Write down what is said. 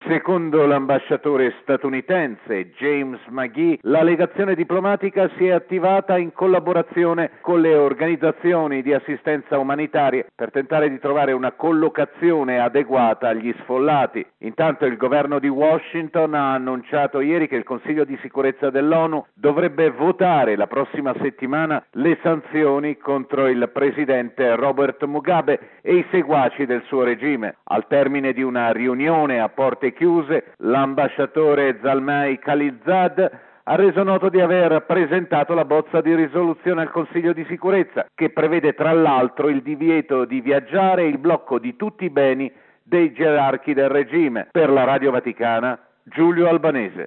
Secondo l'ambasciatore statunitense James McGee, la legazione diplomatica si è attivata in collaborazione con le organizzazioni di assistenza umanitaria per tentare di trovare una collocazione adeguata agli sfollati. Intanto il governo di Washington ha annunciato ieri che il Consiglio di sicurezza dell'ONU dovrebbe votare la prossima settimana le sanzioni contro il presidente Robert Mugabe e i seguaci del suo regime. Al termine di una riunione a porte chiuse, l'ambasciatore Zalmay Khalilzad ha reso noto di aver presentato la bozza di risoluzione al Consiglio di sicurezza, che prevede tra l'altro il divieto di viaggiare e il blocco di tutti i beni dei gerarchi del regime. Per la Radio Vaticana, Giulio Albanese.